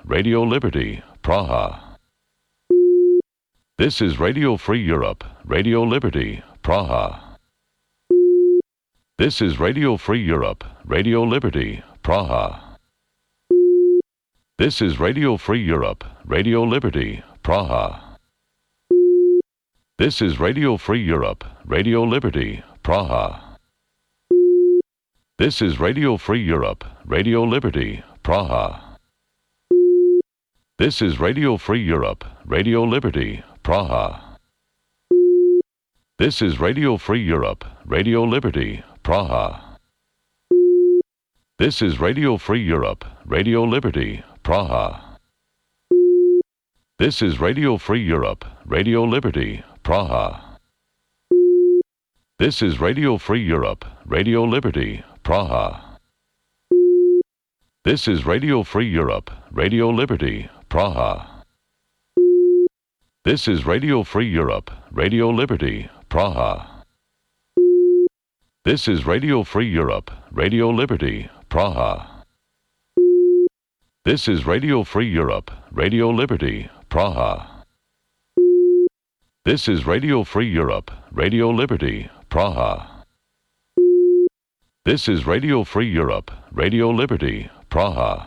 Radio Liberty, Praha. This is Radio Free Europe, Radio Liberty, Praha. This is Radio Free Europe, Radio Liberty, Praha. This is Radio Free Europe, Radio Liberty, Praha. This is Radio Free Europe, Radio Liberty, Praha. This is Radio Free Europe, Radio Liberty, Praha. This is Radio Free Europe, Radio Liberty, Praha. This is Radio Free Europe, Radio Liberty, Praha. This is Radio Free Europe, Radio Liberty, Praha. This is Radio Free Europe, Radio Liberty, Praha. This is Radio Free Europe, Radio Liberty, Praha. This is Radio Free Europe, Radio Liberty, Praha. This is Radio Free Europe, Radio Liberty, Praha. This is Radio Free Europe, Radio Liberty, Praha. This is Radio Free Europe, Radio Liberty, Praha. This is Radio Free Europe, Radio Liberty, Praha. This is Radio Free Europe, Radio Liberty, Praha.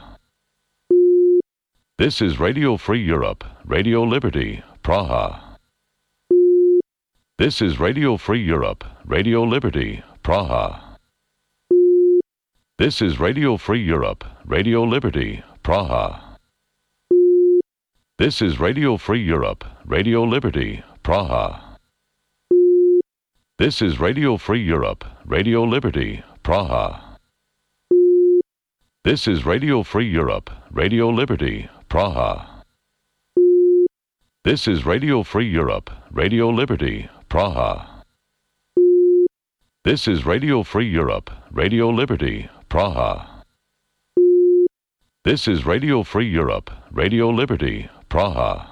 This is Radio Free Europe, Radio Liberty, Praha. This is Radio Free Europe, Radio Liberty, Praha. This is Radio Free Europe, Radio Liberty, Praha. This is Radio Free Europe, Radio Liberty, Praha. This is Radio Free Europe, Radio Liberty, Praha. This is Radio Free Europe, Radio Liberty, Praha. This is Radio Free Europe, Radio Liberty, Praha. This is Radio Free Europe, Radio Liberty, Praha. This is Radio Free Europe, Radio Liberty, Praha.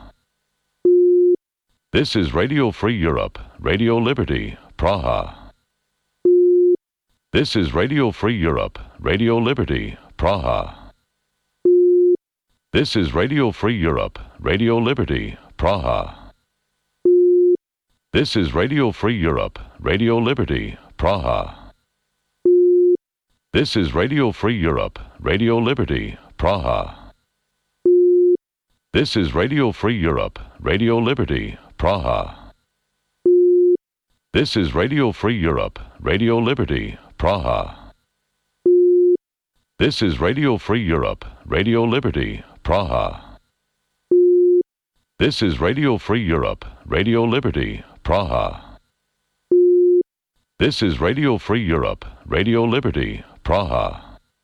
This is Radio Free Europe, Radio Liberty, Praha. This is Radio Free Europe, Radio Liberty, Praha. This is Radio Free Europe, Radio Liberty, Praha. This is Radio Free Europe, Radio Liberty, Praha. This is Radio Free Europe, Radio Liberty, Praha. This is Radio Free Europe, Radio Liberty, Praha. This is Radio Free Europe, Radio Liberty, Praha. This is Radio Free Europe, Radio Liberty, Praha. This is Radio Free Europe, Radio Liberty, Praha. This is Radio Free Europe, Radio Liberty, Praha.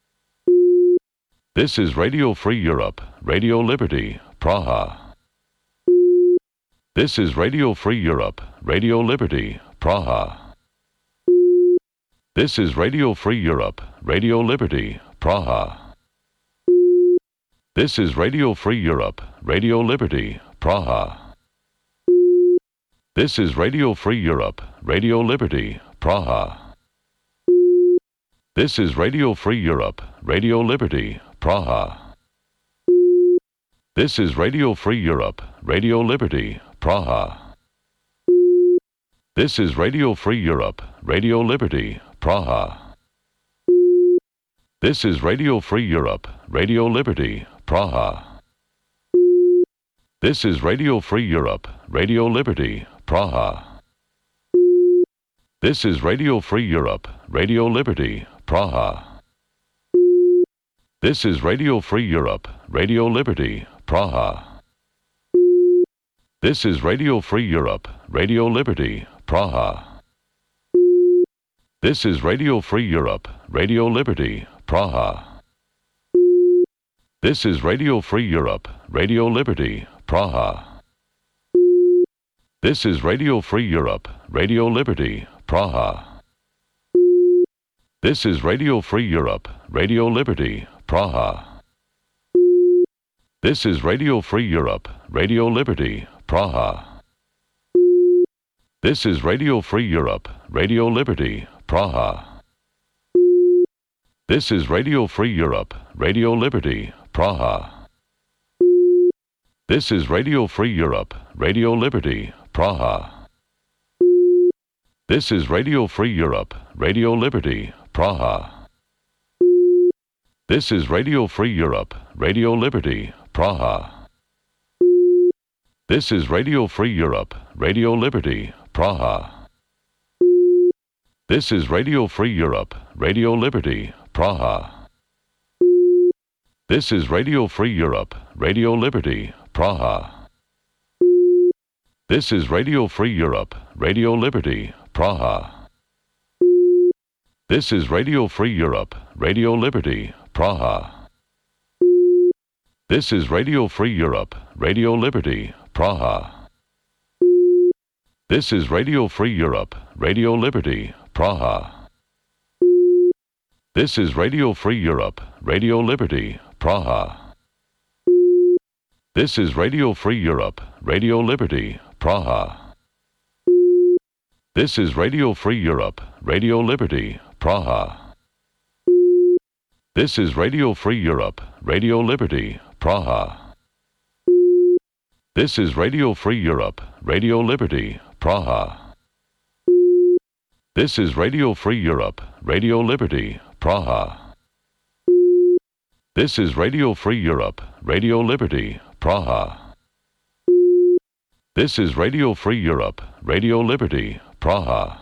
This is Radio Free Europe, Radio Liberty, Praha. This is Radio Free Europe, Radio Liberty, Praha. This is Radio Free Europe, Radio Liberty, Praha. This is Radio Free Europe, Radio Liberty, Praha. This is Radio Free Europe, Radio Liberty, Praha. This is Radio Free Europe, Radio Liberty, Praha. This is Radio Free Europe, Radio Liberty, Praha. This is Radio Free Europe, Radio Liberty, Praha. This is Radio Free Europe, Radio Liberty, Praha. This is Radio Free Europe, Radio Liberty, Praha. This is Radio Free Europe, Radio Liberty, Praha. This is Radio Free Europe, Radio Liberty, Praha. This is Radio Free Europe, Radio Liberty, Praha. This is Radio Free Europe, Radio Liberty, Praha. This is Radio Free Europe, Radio Liberty, Praha. This is Radio Free Europe, Radio Liberty, Praha. This is Radio Free Europe, Radio Liberty, Praha. This is Radio Free Europe, Radio Liberty, Praha. This is Radio Free Europe, Radio Liberty, Praha. This is Radio Free Europe, Radio Liberty, Praha. This is Radio Free Europe, Radio Liberty, Praha. This is Radio Free Europe, Radio Liberty, Praha. This is Radio Free Europe, Radio Liberty, Praha. This is Radio Free Europe, Radio Liberty, Praha. This is Radio Free Europe, Radio Liberty, Praha. This is Radio Free Europe, Radio Liberty, Praha. This is Radio Free Europe, Radio Liberty, Praha. This is Radio Free Europe, Radio Liberty, Praha. This is Radio Free Europe, Radio Liberty, Praha. This is Radio Free Europe, Radio Liberty, Praha. This is Radio Free Europe, Radio Liberty, Praha. This is Radio Free Europe, Radio Liberty, Praha. This is Radio Free Europe, Radio Liberty, Praha. This is Radio Free Europe, Radio Liberty, Praha. This is Radio Free Europe, Radio Liberty, Praha. This is Radio Free Europe, Radio Liberty, Praha. This is Radio Free Europe, Radio Liberty, Praha. This is Radio Free Europe, Radio Liberty, Praha.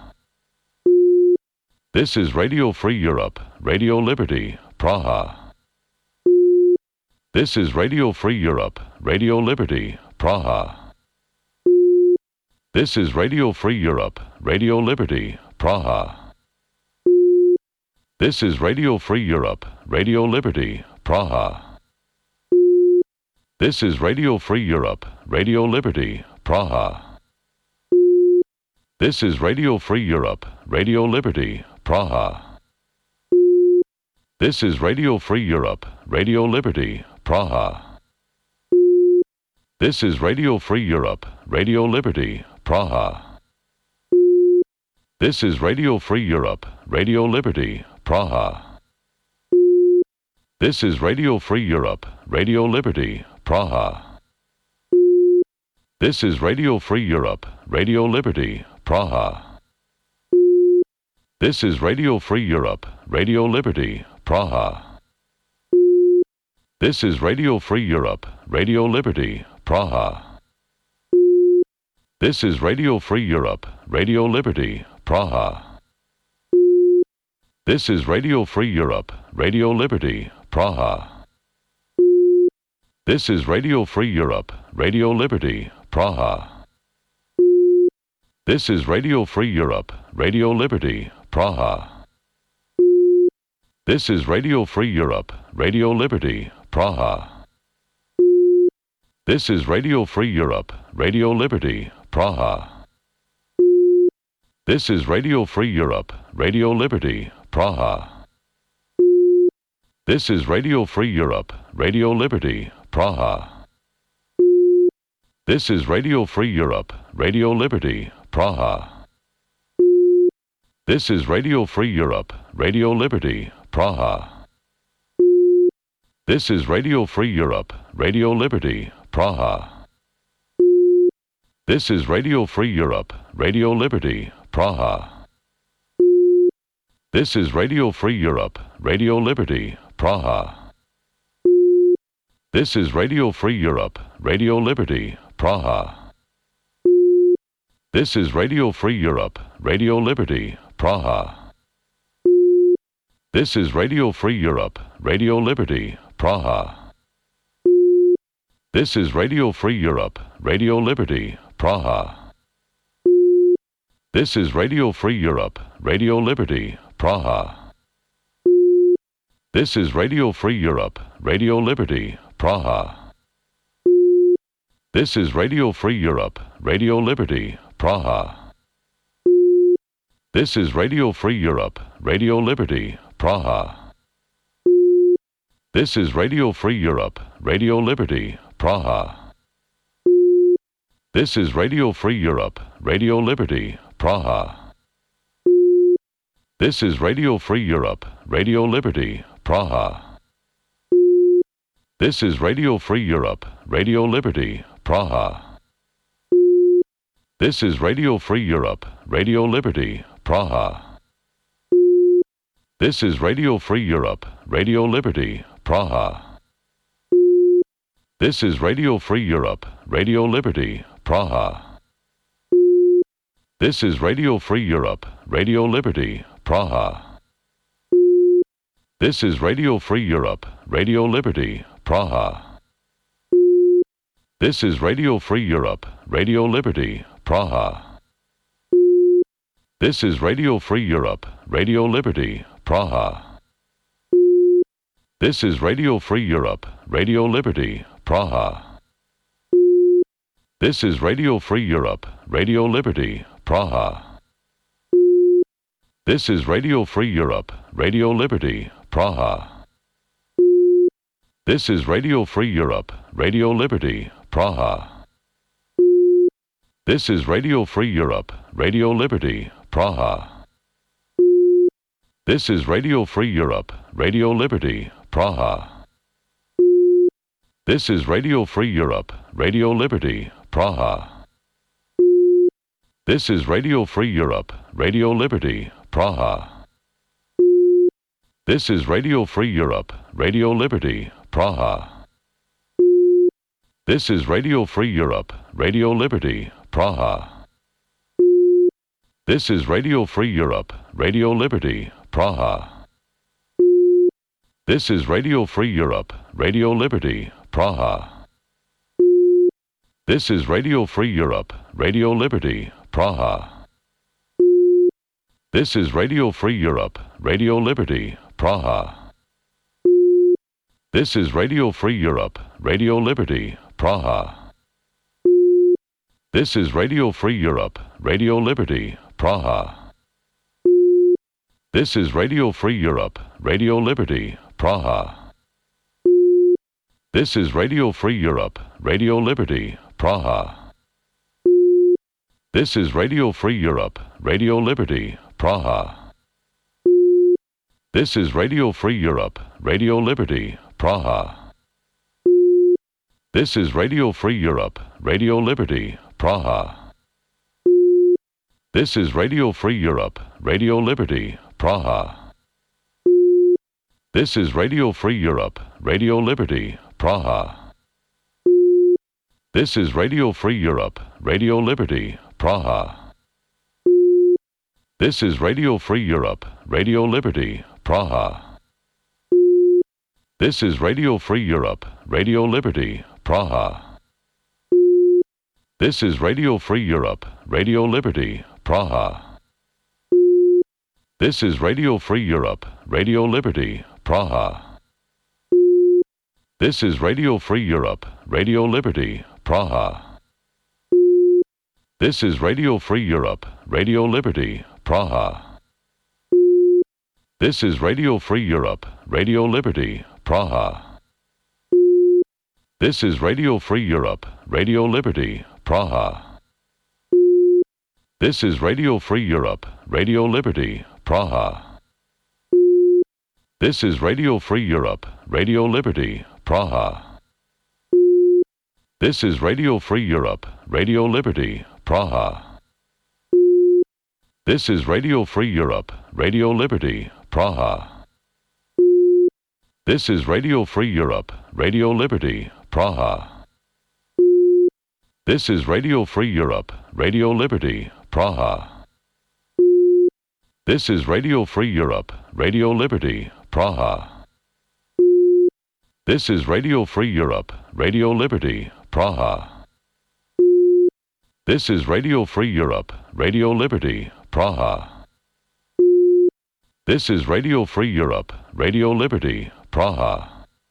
This is Radio Free Europe, Radio Liberty, Praha. This is Radio Free Europe, Radio Liberty, Praha. This is Radio Free Europe, Radio Liberty, Praha. This is Radio Free Europe, Radio Liberty, Praha. This is Radio Free Europe, Radio Liberty, Praha. This is Radio Free Europe, Radio Liberty, Praha. This is Radio Free Europe, Radio Liberty, Praha. This is Radio Free Europe, Radio Liberty, Praha. This is Radio Free Europe, Radio Liberty, Praha. This is Radio Free Europe, Radio Liberty, Praha. This is Radio Free Europe, Radio Liberty, Praha. This is Radio Free Europe, Radio Liberty, Praha. This is Radio Free Europe, Radio Liberty, Praha. This is Radio Free Europe, Radio Liberty, Praha. This is Radio Free Europe, Radio Liberty, Praha. This is Radio Free Europe, Radio Liberty, Praha. This is Radio Free Europe, Radio Liberty, Praha. This is Radio Free Europe, Radio Liberty, Praha. This is Radio Free Europe, Radio Liberty, Praha. This is Radio Free Europe, Radio Liberty, Praha. This is Radio Free Europe, Radio Liberty, Praha. This is Radio Free Europe, Radio Liberty, Praha. This is Radio Free Europe, Radio Liberty, Praha. This is Radio Free Europe, Radio Liberty, Praha. This is Radio Free Europe, Radio Liberty, Praha. This is Radio Free Europe, Radio Liberty, Praha. This is Radio Free Europe, Radio Liberty, Praha. This is Radio Free Europe, Radio Liberty, Praha. This is Radio Free Europe, Radio Liberty, Praha. This is Radio Free Europe, Radio Liberty, Praha. This is Radio Free Europe, Radio Liberty, Praha. This is Radio Free Europe, Radio Liberty, Praha. This is Radio Free Europe, Radio Liberty, Praha. This is Radio Free Europe, Radio Liberty, Praha. This is Radio Free Europe, Radio Liberty, Praha. This is Radio Free Europe, Radio Liberty, Praha. This is Radio Free Europe, Radio Liberty, Praha. This is Radio Free Europe, Radio Liberty, Praha. This is Radio Free Europe, Radio Liberty, Praha. This is Radio Free Europe, Radio Liberty, Praha. This is Radio Free Europe, Radio Liberty, Praha. This is Radio Free Europe, Radio Liberty, Praha. This is Radio Free Europe, Radio Liberty, Praha. This is Radio Free Europe, Radio Liberty, Praha. This is Radio Free Europe, Radio Liberty, Praha. This is Radio Free Europe, Radio Liberty, Praha. This is Radio Free Europe, Radio Liberty, Praha. This is Radio Free Europe, Radio Liberty, Praha. This is Radio Free Europe, Radio Liberty, Praha. This is Radio Free Europe, Radio Liberty, Praha. This is Radio Free Europe, Radio Liberty, Praha. This is Radio Free Europe, Radio Liberty, Praha. This is Radio Free Europe, Radio Liberty, Praha. This is Radio Free Europe, Radio Liberty, Praha. This is Radio Free Europe, Radio Liberty, Praha. This is Radio Free Europe, Radio Liberty, Praha. This is Radio Free Europe, Radio Liberty, Praha. This is Radio Free Europe, Radio Liberty, Praha. This is Radio Free Europe, Radio Liberty, Praha. This is Radio Free Europe, Radio Liberty, Praha. This is Radio Free Europe, Radio Liberty, Praha. This is Radio Free Europe, Radio Liberty, Praha. This is Radio Free Europe, Radio Liberty, Praha. This is Radio Free Europe, Radio Liberty, Praha. This is Radio Free Europe, Radio Liberty, Praha. This is Radio Free Europe, Radio Liberty, Praha. This is Radio Free Europe, Radio Liberty, Praha. This is Radio Free Europe, Radio Liberty, Praha. This is Radio Free Europe, Radio Liberty, Praha. This is Radio Free Europe, Radio Liberty, Praha. This is Radio Free Europe, Radio Liberty, Praha. This is Radio Free Europe, Radio Liberty, Praha. This is Radio Free Europe, Radio Liberty, Praha. This is Radio Free Europe, Radio Liberty, Praha. This is Radio Free Europe, Radio Liberty, Praha. This is Radio Free Europe, Radio Liberty, Praha. This is Radio Free Europe, Radio Liberty, Praha. This is Radio Free Europe, Radio Liberty, Praha. This is Radio Free Europe, Radio Liberty, Praha. This is Radio Free Europe, Radio Liberty, Praha. This is Radio Free Europe, Radio Liberty, Praha. This is Radio Free Europe, Radio Liberty, Praha. This is Radio Free Europe, Radio Liberty, Praha. This is Radio Free Europe, Radio Liberty, Praha. This is Radio Free Europe, Radio Liberty, Praha. This is Radio Free Europe, Radio Liberty, Praha. This is Radio Free Europe, Radio Liberty, Praha.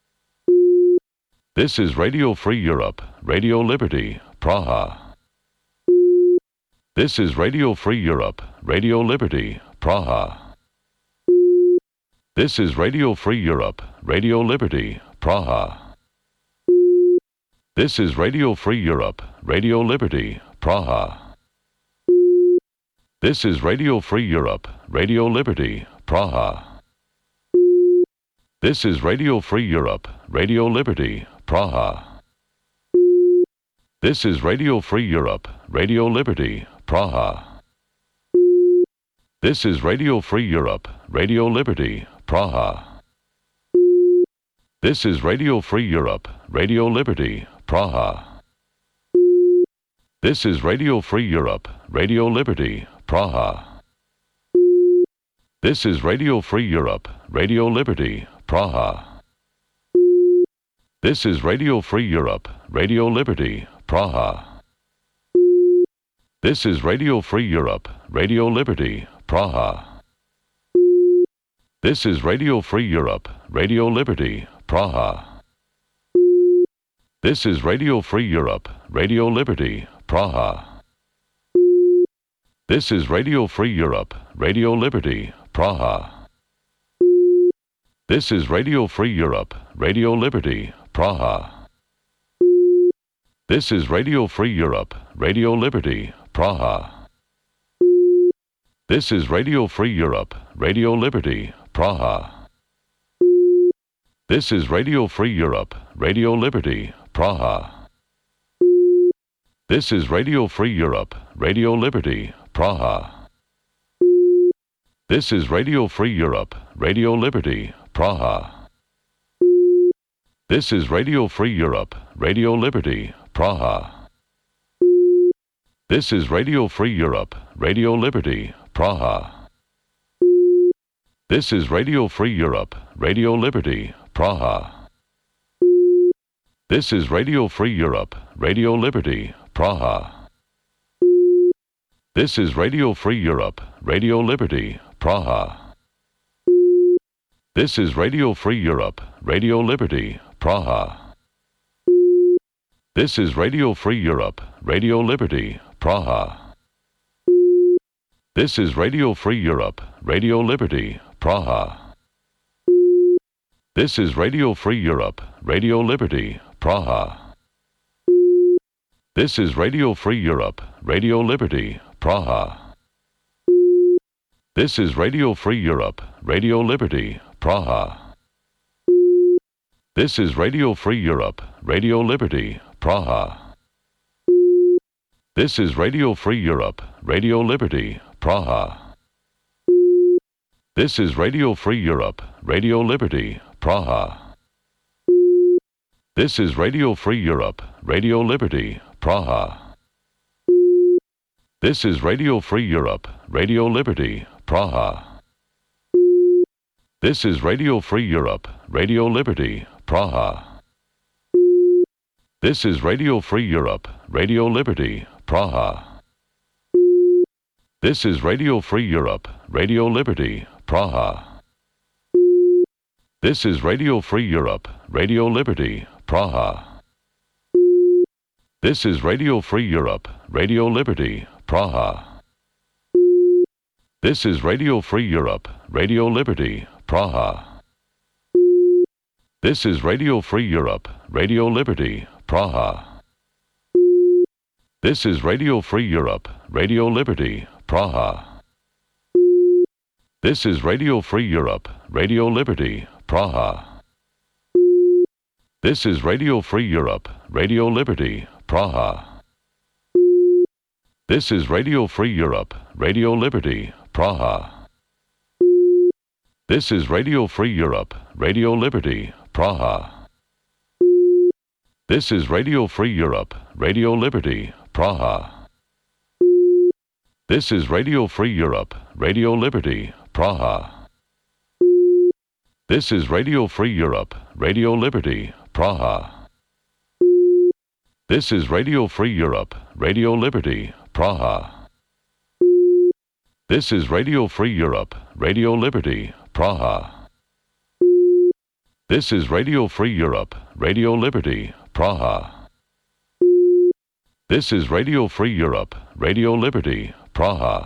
This is Radio Free Europe, Radio Liberty, Praha. This is Radio Free Europe, Radio Liberty, Praha. This is Radio Free Europe, Radio Liberty, Praha. This is Radio Free Europe, Radio Liberty, Praha. This is Radio Free Europe, Radio Liberty, Praha. This is Radio Free Europe, Radio Liberty, Praha. This is Radio Free Europe, Radio Liberty, Praha. This is Radio Free Europe, Radio Liberty, Praha. This is Radio Free Europe, Radio Liberty, Praha. This is Radio Free Europe, Radio Liberty, Praha. This is Radio Free Europe, Radio Liberty, Praha. This is Radio Free Europe, Radio Liberty, Praha. This is Radio Free Europe, Radio Liberty, Praha. This is Radio Free Europe, Radio Liberty, Praha. This is Radio Free Europe, Radio Liberty, Praha. This is Radio Free Europe, Radio Liberty, Praha. This is Radio Free Europe, Radio Liberty, Praha. This is Radio Free Europe, Radio Liberty, Praha. This is Radio Free Europe, Radio Liberty, Praha. This is Radio Free Europe, Radio Liberty, Praha. This is Radio Free Europe, Radio Liberty, Praha. This is Radio Free Europe, Radio Liberty, Praha. This is Radio Free Europe, Radio Liberty, Praha. This is Radio Free Europe, Radio Liberty, Praha. This is Radio Free Europe, Radio Liberty, Praha. This is Radio Free Europe, Radio Liberty, Praha. This is Radio Free Europe, Radio Liberty, Praha. This is Radio Free Europe, Radio Liberty, Praha. This is Radio Free Europe, Radio Liberty, Praha. This is Radio Free Europe, Radio Liberty, Praha. This is Radio Free Europe, Radio Liberty, Praha. This is Radio Free Europe, Radio Liberty, Praha. This is Radio Free Europe, Radio Liberty, Praha. This is Radio Free Europe, Radio Liberty, Praha. This is Radio Free Europe, Radio Liberty, Praha. This is Radio Free Europe, Radio Liberty, Praha. This is Radio Free Europe, Radio Liberty, Praha. This is Radio Free Europe, Radio Liberty, Praha. This is Radio Free Europe, Radio Liberty, Praha. This is Radio Free Europe, Radio Liberty, Praha. This is Radio Free Europe, Radio Liberty, Praha. This is Radio Free Europe, Radio Liberty, Praha. This is Radio Free Europe, Radio Liberty, Praha. This is Radio Free Europe, Radio Liberty, Praha. This is Radio Free Europe, Radio Liberty, Praha. This is Radio Free Europe, Radio Liberty, Praha. This is Radio Free Europe, Radio Liberty, Praha. This is Radio Free Europe, Radio Liberty, Praha. This is Radio Free Europe, Radio Liberty, Praha. This is Radio Free Europe, Radio Liberty, Praha. This is Radio Free Europe, Radio Liberty, Praha. This is Radio Free Europe, Radio Liberty, Praha. This is Radio Free Europe, Radio Liberty, Praha. This is Radio Free Europe, Radio Liberty, Praha. This is Radio Free Europe, Radio Liberty, Praha. This is Radio Free Europe, Radio Liberty, Praha. This is Radio Free Europe, Radio Liberty, Praha.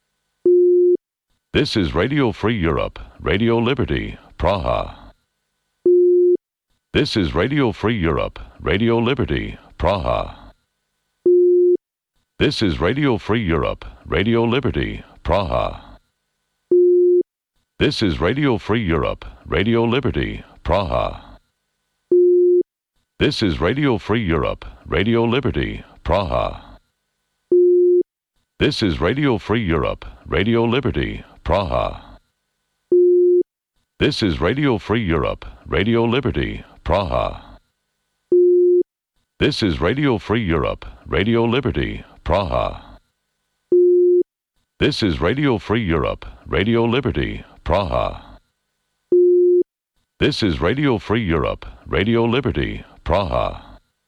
This is Radio Free Europe, Radio Liberty, Praha. This is Radio Free Europe, Radio Liberty, Praha. This is Radio Free Europe, Radio Liberty, Praha. This is Radio Free Europe, Radio Liberty, Praha. This is Radio Free Europe, Radio Liberty, Praha. This is Radio Free Europe, Radio Liberty, Praha. This is Radio Free Europe, Radio Liberty, Praha. This is Radio Free Europe, Radio Liberty, Praha. This is Radio Free Europe, Radio Liberty, Praha. This is Radio Free Europe, Radio Liberty, Praha.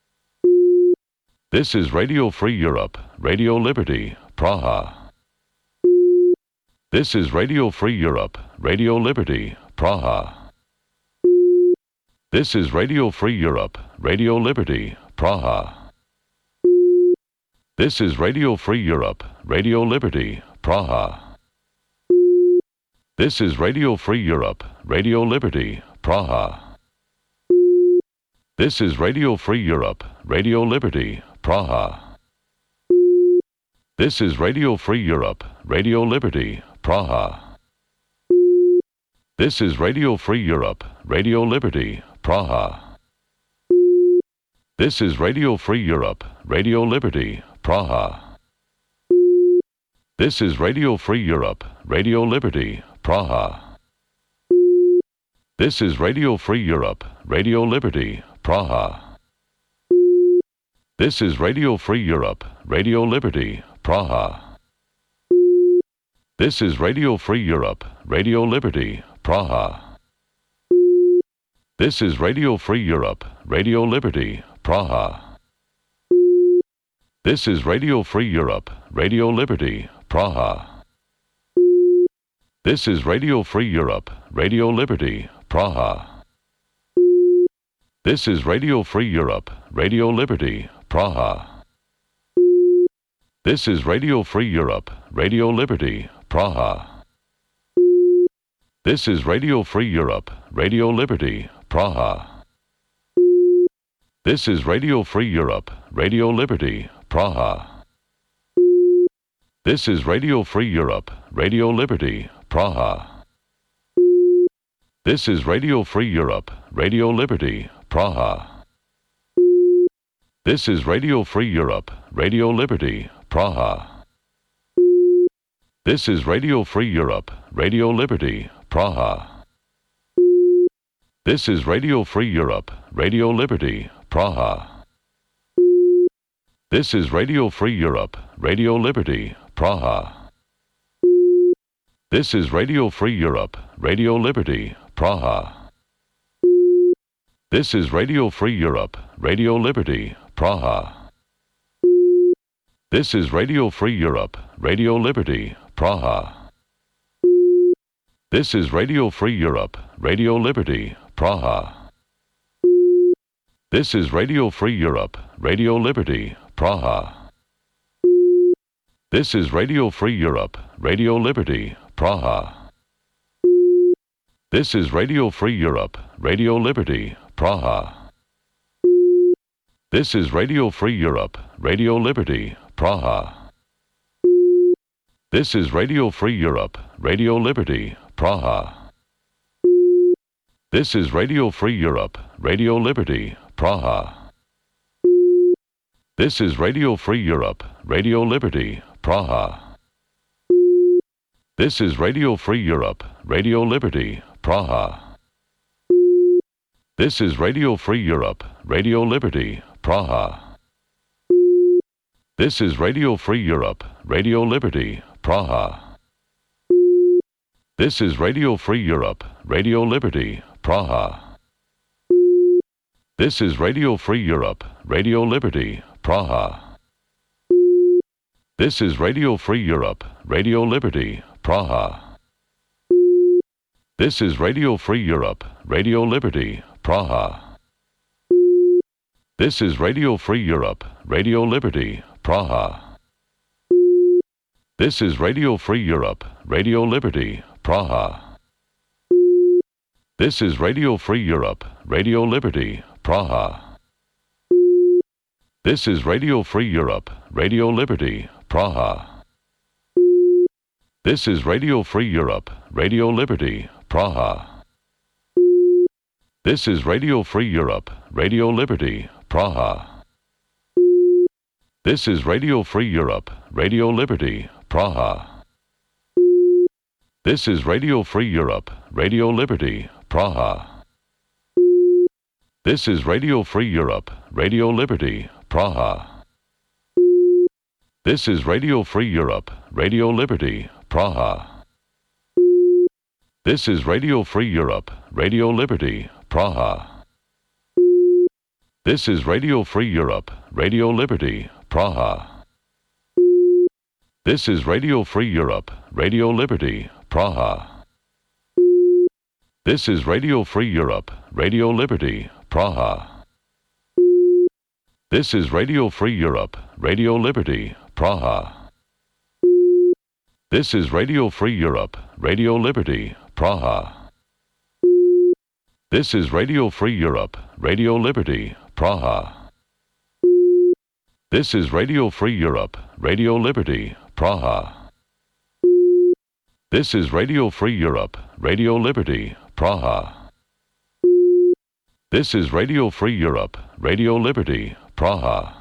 This is Radio Free Europe, Radio Liberty, Praha. This is Radio Free Europe, Radio Liberty, Praha. This is Radio Free Europe, Radio Liberty, Praha. This is Radio Free Europe, Radio Liberty, Praha. This is Radio Free Europe, Radio Liberty, Praha. This is Radio Free Europe, Radio Liberty, Praha. This is Radio Free Europe, Radio Liberty, Praha. This is Radio Free Europe, Radio Liberty, Praha. This is Radio Free Europe, Radio Liberty, Praha. This is Radio Free Europe, Radio Liberty, Praha. This is Radio Free Europe, Radio Liberty, Praha. This is Radio Free Europe, Radio Liberty, Praha. This is Radio Free Europe, Radio Liberty, Praha. This is Radio Free Europe, Radio Liberty, Praha. This is Radio Free Europe, Radio Liberty, Praha. This is Radio Free Europe, Radio Liberty, Praha. This is Radio Free Europe, Radio Liberty, Praha. This is Radio Free Europe, Radio Liberty, Praha. This is Radio Free Europe, Radio Liberty, Praha. This is Radio Free Europe, Radio Liberty, Praha. This is Radio Free Europe, Radio Liberty, Praha. This is Radio Free Europe, Radio Liberty, Praha. This is Radio Free Europe, Radio Liberty, Praha. This is Radio Free Europe, Radio Liberty, Praha. This is Radio Free Europe, Radio Liberty, Praha. This is Radio Free Europe, Radio Liberty, Praha. This is Radio Free Europe, Radio Liberty, Praha. This is Radio Free Europe, Radio Liberty, Praha. This is Radio Free Europe, Radio Liberty, Praha. This is Radio Free Europe, Radio Liberty, Praha. This is Radio Free Europe, Radio Liberty, Praha. This is Radio Free Europe, Radio Liberty, Praha. This is Radio Free Europe, Radio Liberty, Praha. This is Radio Free Europe, Radio Liberty, Praha. This is Radio Free Europe, Radio Liberty, Praha. This is Radio Free Europe, Radio Liberty, Praha. This is Radio Free Europe, Radio Liberty, Praha. This is Radio Free Europe, Radio Liberty, Praha. This is Radio Free Europe, Radio Liberty, Praha. This is Radio Free Europe, Radio Liberty, Praha. This is Radio Free Europe, Radio Liberty, Praha. This is Radio Free Europe, Radio Liberty, Praha. This is Radio Free Europe, Radio Liberty, Praha. This is Radio Free Europe, Radio Liberty, Praha. This is Radio Free Europe, Radio Liberty, Praha. This is Radio Free Europe, Radio Liberty, Praha. This is Radio Free Europe, Radio Liberty, Praha. This is Radio Free Europe, Radio Liberty, Praha. This is Radio Free Europe, Radio Liberty, Praha. This is Radio Free Europe, Radio Liberty, Praha. This is Radio Free Europe, Radio Liberty, Praha. This is Radio Free Europe, Radio Liberty, Praha. This is Radio Free Europe, Radio Liberty, Praha. This is Radio Free Europe, Radio Liberty, Praha. This is Radio Free Europe, Radio Liberty, Praha. This is Radio Free Europe, Radio Liberty, Praha. This is Radio Free Europe, Radio Liberty, Praha. This is Radio Free Europe, Radio Liberty, Praha. This is Radio Free Europe, Radio Liberty, Praha. This is Radio Free Europe, Radio Liberty, Praha. This is Radio Free Europe, Radio Liberty, Praha. This is Radio Free Europe, Radio Liberty, Praha. This is Radio Free Europe, Radio Liberty, Praha. This is Radio Free Europe, Radio Liberty, Praha.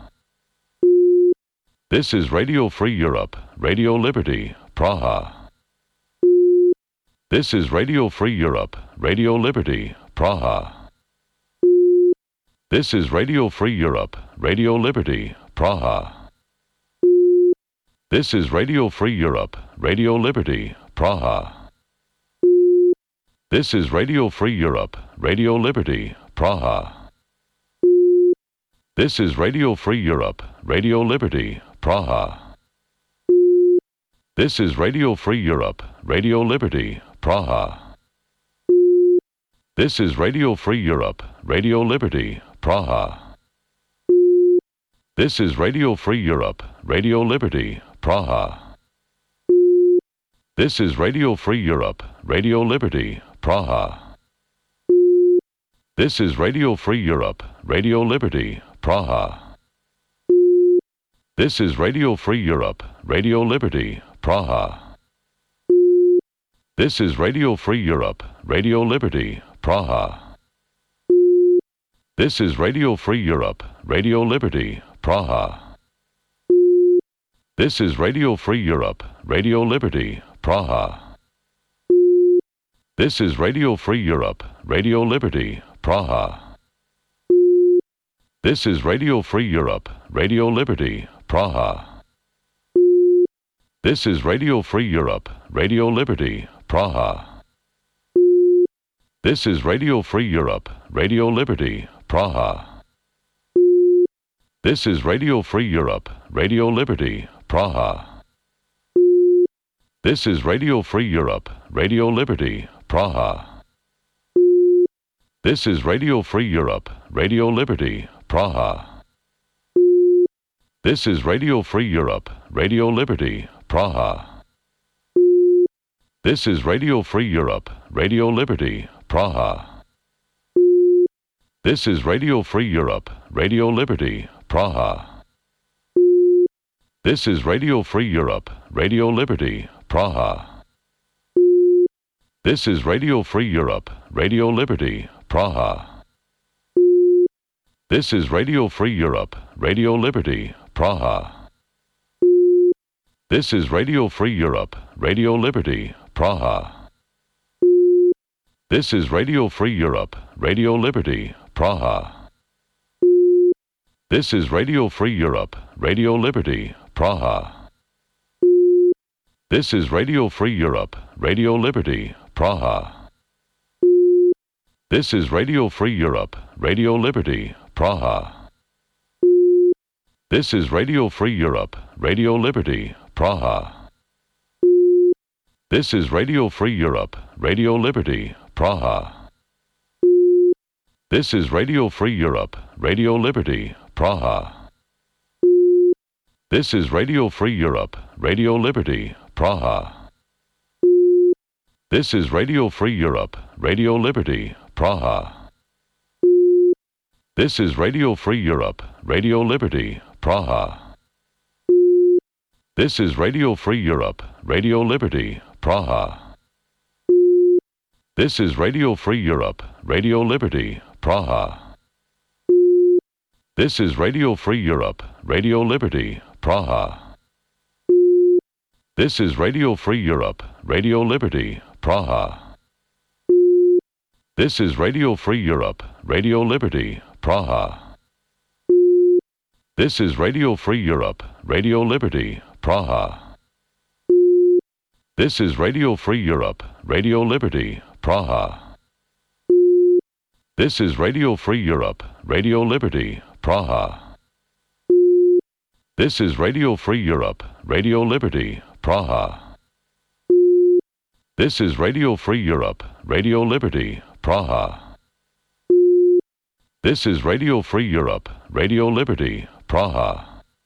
This is Radio Free Europe, Radio Liberty, Praha. This is Radio Free Europe, Radio Liberty, Praha. This is Radio Free Europe, Radio Liberty, Praha. This is Radio Free Europe, Radio Liberty, Praha. This is Radio Free Europe, Radio Liberty, Praha. This is Radio Free Europe, Radio Liberty, Praha. This is Radio Free Europe, Radio Liberty, Praha. This is Radio Free Europe, Radio Liberty, Praha. This is Radio Free Europe, Radio Liberty, Praha. This is Radio Free Europe, Radio Liberty, Praha. This is Radio Free Europe, Radio Liberty, Praha. This is Radio Free Europe, Radio Liberty, Praha. This is Radio Free Europe, Radio Liberty, Praha. This is Radio Free Europe, Radio Liberty, Praha. This is Radio Free Europe, Radio Liberty, Praha. This is Radio Free Europe, Radio Liberty, Praha. This is Radio Free Europe, Radio Liberty, Praha. This is Radio Free Europe, Radio Liberty, Praha. This is Radio Free Europe, Radio Liberty, Praha. This is Radio Free Europe, Radio Liberty, Praha. This is Radio Free Europe, Radio Liberty, Praha. This is Radio Free Europe, Radio Liberty, Praha. This is Radio Free Europe, Radio Liberty, Praha. This is Radio Free Europe, Radio Liberty, Praha. This is Radio Free Europe, Radio Liberty, Praha. This is Radio Free Europe, Radio Liberty, Praha. This is Radio Free Europe, Radio Liberty, Praha. This is Radio Free Europe, Radio Liberty, Praha. This is Radio Free Europe, Radio Liberty, Praha. This is Radio Free Europe, Radio Liberty, Praha. This is Radio Free Europe, Radio Liberty, Praha. This is Radio Free Europe, Radio Liberty, Praha. This is Radio Free Europe, Radio Liberty, Praha. This is Radio Free Europe, Radio Liberty, Praha. This is Radio Free Europe, Radio Liberty, Praha. This is Radio Free Europe, Radio Liberty, Praha. This is Radio Free Europe, Radio Liberty, Praha. This is Radio Free Europe, Radio Liberty, Praha. This is Radio Free Europe, Radio Liberty, Praha. This is Radio Free Europe, Radio Liberty, Praha. This is Radio Free Europe, Radio Liberty, Praha. This is Radio Free Europe, Radio Liberty, Praha. This is Radio Free Europe, Radio Liberty, Praha. This is Radio Free Europe, Radio Liberty, Praha. This is Radio Free Europe, Radio Liberty, Praha. This is Radio Free Europe, Radio Liberty, Praha. This is Radio Free Europe, Radio Liberty, Praha. This is Radio Free Europe, Radio Liberty, Praha. This is Radio Free Europe, Radio Liberty, Praha. This is Radio Free Europe, Radio Liberty, Praha.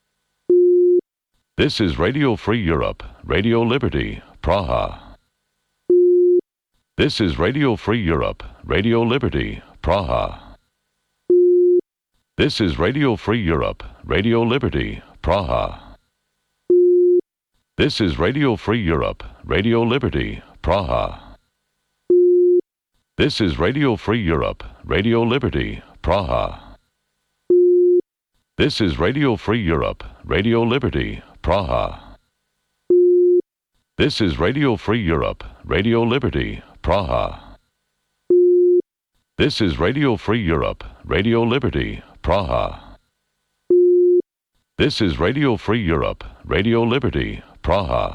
This is Radio Free Europe, Radio Liberty, Praha. This is Radio Free Europe, Radio Liberty, Praha. This is Radio Free Europe, Radio Liberty, Praha. This is Radio Free Europe, Radio Liberty, Praha. This is Radio Free Europe, Radio Liberty, Praha. This is Radio Free Europe, Radio Liberty, Praha. This is Radio Free Europe, Radio Liberty, Praha. This is Radio Free Europe, Radio Liberty, Praha. This is Radio Free Europe, Radio Liberty, Praha.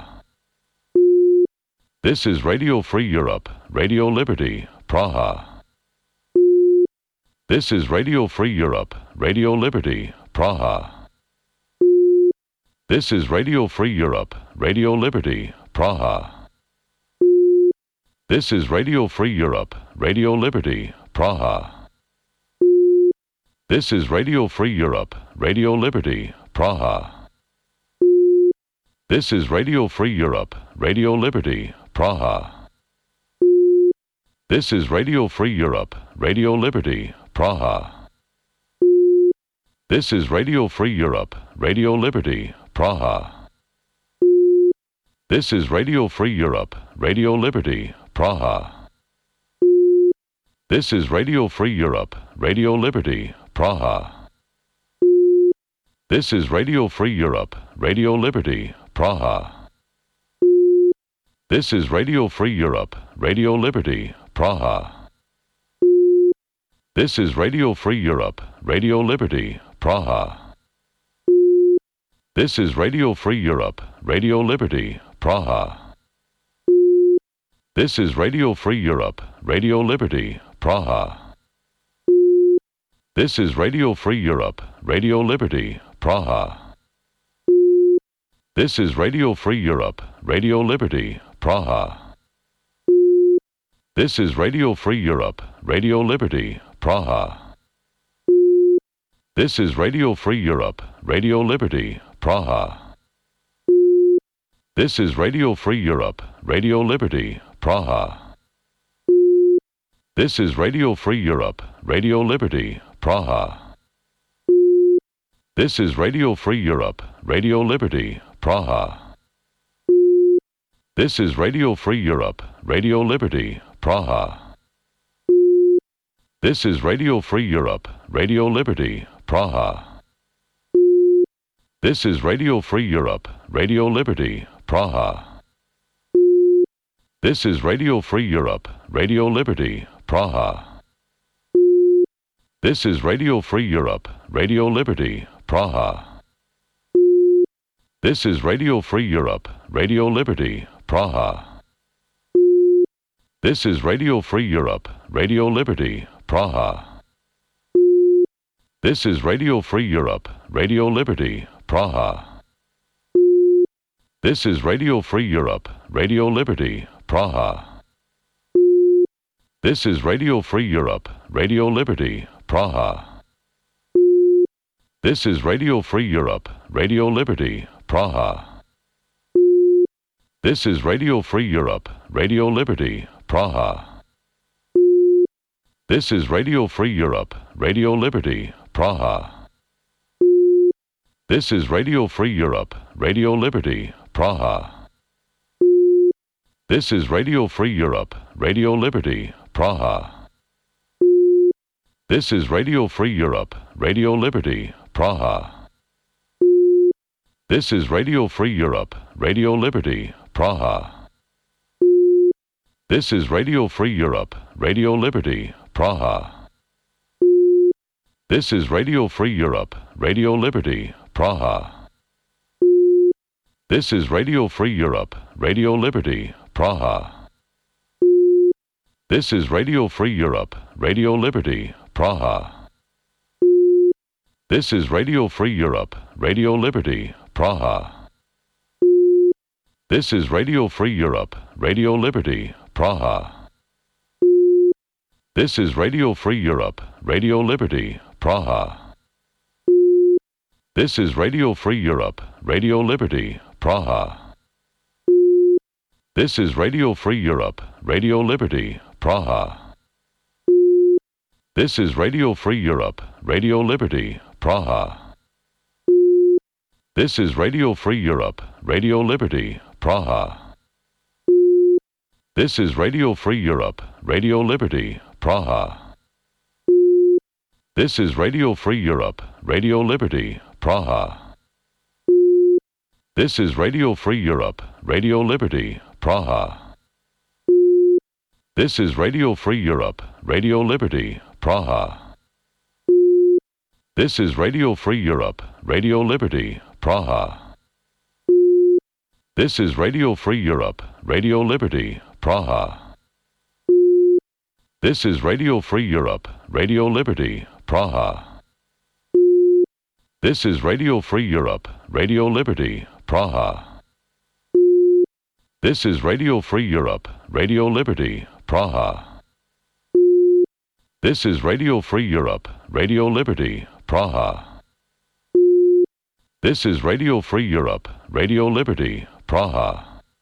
This is Radio Free Europe, Radio Liberty, Praha. This is Radio Free Europe, Radio Liberty, Praha. This is Radio Free Europe, Radio Liberty, Praha. This is Radio Free Europe, Radio Liberty, Praha. This is Radio Free Europe, Radio Liberty, Praha. This is Radio Free Europe, Radio Liberty, Praha. This is Radio Free Europe, Radio Liberty, Praha. This is Radio Free Europe, Radio Liberty, Praha. This is Radio Free Europe, Radio Liberty, Praha. This is Radio Free Europe, Radio Liberty, Praha. This is Radio Free Europe, Radio Liberty, Praha. This is Radio Free Europe, Radio Liberty, Praha. This is Radio Free Europe, Radio Liberty, Praha. This is Radio Free Europe, Radio Liberty, Praha. This is Radio Free Europe, Radio Liberty, Praha. This is Radio Free Europe, Radio Liberty, Praha. This is Radio Free Europe, Radio Liberty, Praha. This is Radio Free Europe, Radio Liberty, Praha. This is Radio Free Europe, Radio Liberty, Praha. This is Radio Free Europe, Radio Liberty, Praha. This is Radio Free Europe, Radio Liberty, Praha. This is Radio Free Europe, Radio Liberty, Praha. This is Radio Free Europe, Radio Liberty, Praha. This is Radio Free Europe, Radio Liberty, Praha. This is Radio Free Europe, Radio Liberty, Praha. This is Radio Free Europe, Radio Liberty, Praha. This is Radio Free Europe, Radio Liberty, Praha. This is Radio Free Europe, Radio Liberty, Praha. This is Radio Free Europe, Radio Liberty, Praha. This is Radio Free Europe, Radio Liberty, Praha. This is Radio Free Europe, Radio Liberty, Praha. This is Radio Free Europe, Radio Liberty, Praha. This is Radio Free Europe, Radio Liberty, Praha. This is Radio Free Europe, Radio Liberty, Praha. This is Radio Free Europe, Radio Liberty, Praha. This is Radio Free Europe, Radio Liberty, Praha. This is Radio Free Europe, Radio Liberty, Praha. This is Radio Free Europe, Radio Liberty, Praha. This is Radio Free Europe, Radio Liberty, Praha. This is Radio Free Europe, Radio Liberty, Praha. This is Radio Free Europe, Radio Liberty, Praha. This is Radio Free Europe, Radio Liberty, Praha. This is Radio Free Europe, Radio Liberty, Praha. This is Radio Free Europe, Radio Liberty, Praha. This is Radio Free Europe, Radio Liberty, Praha. This is Radio Free Europe, Radio Liberty, Praha. This is Radio Free Europe, Radio Liberty, Praha. This is Radio Free Europe, Radio Liberty, Praha. This is Radio Free Europe, Radio Liberty, Praha. This is Radio Free Europe, Radio Liberty, Praha. This is Radio Free Europe, Radio Liberty, Praha. This is Radio Free Europe, Radio Liberty, Praha. This is Radio Free Europe, Radio Liberty, Praha. This is Radio Free Europe, Radio Liberty, Praha. This is Radio Free Europe, Radio Liberty, Praha. This is Radio Free Europe, Radio Liberty, Praha. This is Radio Free Europe, Radio Liberty, Praha. This is Radio Free Europe, Radio Liberty, Praha. This is Radio Free Europe, Radio Liberty, Praha. This is Radio Free Europe, Radio Liberty, Praha. This is Radio Free Europe, Radio Liberty, Praha.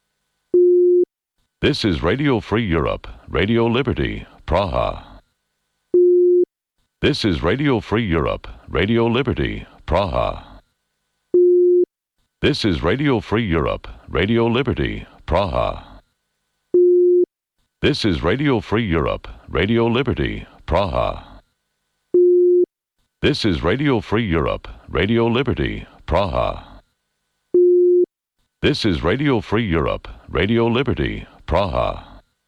This is Radio Free Europe, Radio Liberty, Praha. This is Radio Free Europe, Radio Liberty, Praha. This is Radio Free Europe, Radio Liberty, Praha. This is Radio Free Europe, Radio Liberty, Praha. This is Radio Free Europe, Radio Liberty, Praha. This is Radio Free Europe, Radio Liberty, Praha.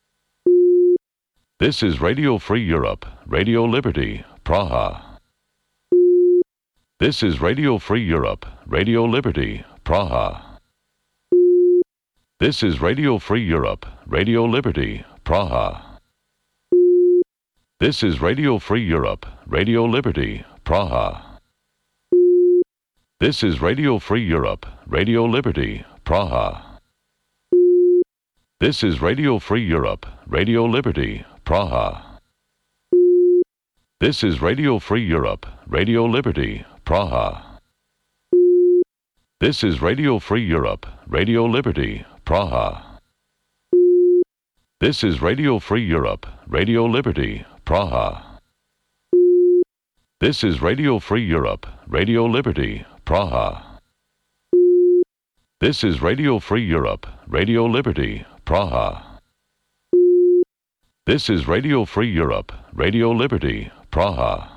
This is Radio Free Europe, Radio Liberty, Praha. This is Radio Free Europe, Radio Liberty, Praha. This is Radio Free Europe, Radio Liberty, Praha. This is Radio Free Europe, Radio Liberty, Praha. This is Radio Free Europe, Radio Liberty, Praha. This is Radio Free Europe, Radio Liberty, Praha. This is Radio Free Europe, Radio Liberty, Praha. This is Radio Free Europe, Radio Liberty, Praha. This is Radio Free Europe, Radio Liberty, Praha. This is Radio Free Europe, Radio Liberty, Praha. This is Radio Free Europe, Radio Liberty, Praha. This is Radio Free Europe, Radio Liberty, Praha.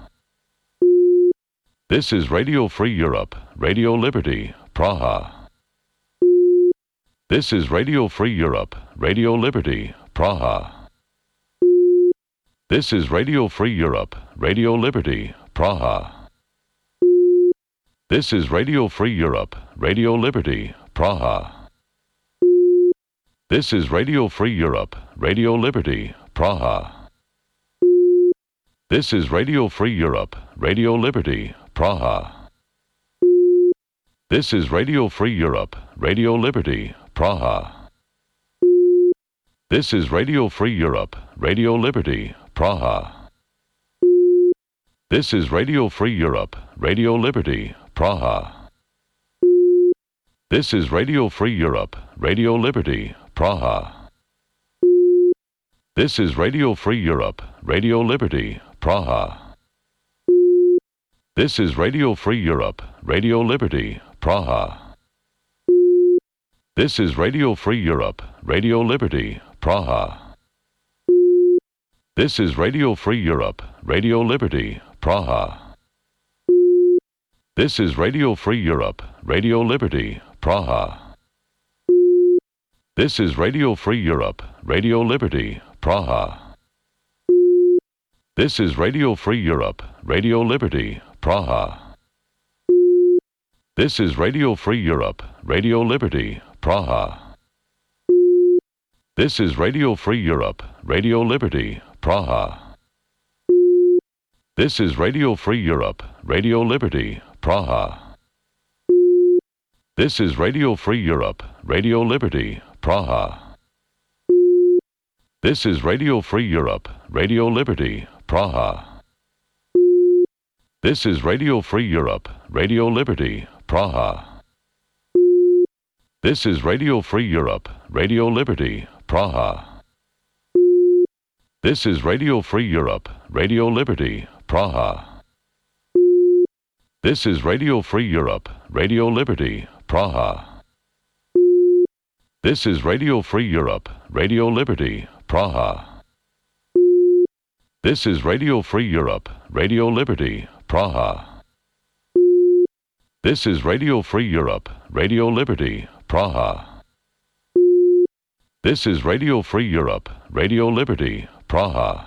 This is Radio Free Europe, Radio Liberty, Praha. This is Radio Free Europe, Radio Liberty, Praha. This is Radio Free Europe, Radio Liberty, Praha. This is Radio Free Europe, Radio Liberty, Praha. This is Radio Free Europe, Radio Liberty, Praha. This is Radio Free Europe, Radio Liberty, Praha. This is Radio Free Europe, Radio Liberty, Praha. This is Radio Free Europe, Radio Liberty, Praha. This is Radio Free Europe, Radio Liberty, Praha. This is Radio Free Europe, Radio Liberty, Praha. This is Radio Free Europe, Radio Liberty, Praha. This is Radio Free Europe, Radio Liberty, Praha. This is Radio Free Europe, Radio Liberty, Praha. This is Radio Free Europe, Radio Liberty, Praha. This is Radio Free Europe, Radio Liberty, Praha. This is Radio Free Europe, Radio Liberty, Praha. This is Radio Free Europe, Radio Liberty, Praha. This is Radio Free Europe, Radio Liberty, Praha. This is Radio Free Europe, Radio Liberty, Praha. This is Radio Free Europe, Radio Liberty, Praha. This is Radio Free Europe, Radio Liberty, Praha. This is Radio Free Europe, Radio Liberty, Praha. This is Radio Free Europe, Radio Liberty, Praha. This is Radio Free Europe, Radio Liberty, Praha. This is Radio Free Europe, Radio Liberty, Praha. This is Radio Free Europe, Radio Liberty, Praha. This is Radio Free Europe, Radio Liberty, Praha. This is Radio Free Europe, Radio Liberty, Praha. This is Radio Free Europe, Radio Liberty, Praha. This is Radio Free Europe, Radio Liberty, Praha.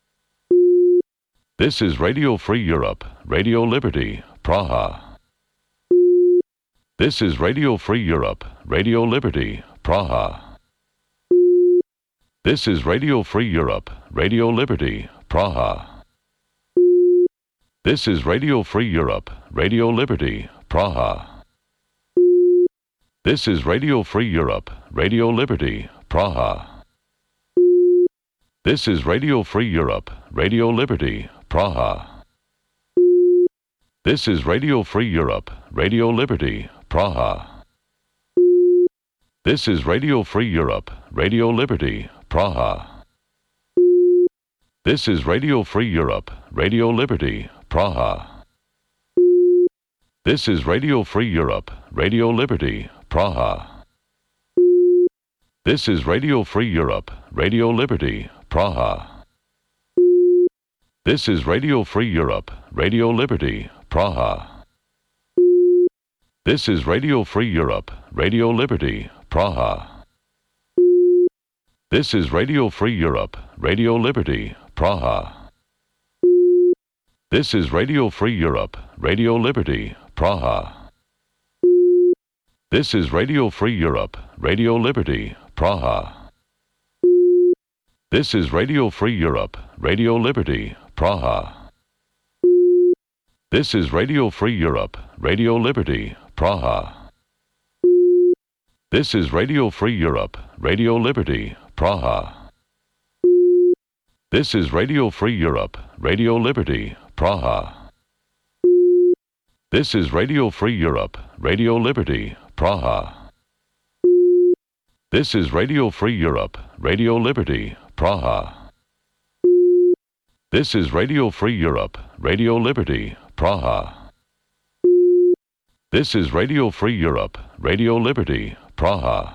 This is Radio Free Europe, Radio Liberty, Praha. This is Radio Free Europe, Radio Liberty, Praha. This is Radio Free Europe, Radio Liberty, Praha. This is Radio Free Europe, Radio Liberty, Praha. This is Radio Free Europe, Radio Liberty, Praha. This is Radio Free Europe, Radio Liberty, Praha. This is Radio Free Europe, Radio Liberty, Praha. This is Radio Free Europe, Radio Liberty, Praha. This is Radio Free Europe, Radio Liberty, Praha. This is Radio Free Europe, Radio Liberty, Praha. This is Radio Free Europe, Radio Liberty, Praha. This is Radio Free Europe, Radio Liberty, Praha. This is Radio Free Europe, Radio Liberty, Praha. This is Radio Free Europe, Radio Liberty, Praha. This is Radio Free Europe, Radio Liberty, Praha. This is Radio Free Europe, Radio Liberty, Praha. This is Radio Free Europe, Radio Liberty, Praha. This is Radio Free Europe, Radio Liberty, Praha. This is Radio Free Europe, Radio Liberty, Praha. This is Radio Free Europe, Radio Liberty, Praha. This is Radio Free Europe, Radio Liberty, Praha. This is Radio Free Europe, Radio Liberty, Praha. This is Radio Free Europe, Radio Liberty, Praha. This is Radio Free Europe, Radio Liberty, Praha.